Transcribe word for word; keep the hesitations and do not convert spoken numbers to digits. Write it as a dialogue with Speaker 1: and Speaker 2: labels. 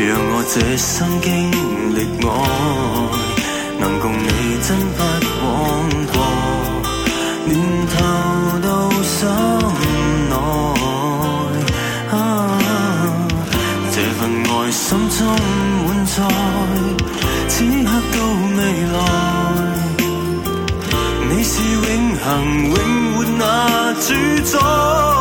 Speaker 1: 让我這生經歷愛，能共你真不枉過，念頭到心內。啊，這份愛心中滿載，此刻到未來，你是永恆永活那主宰。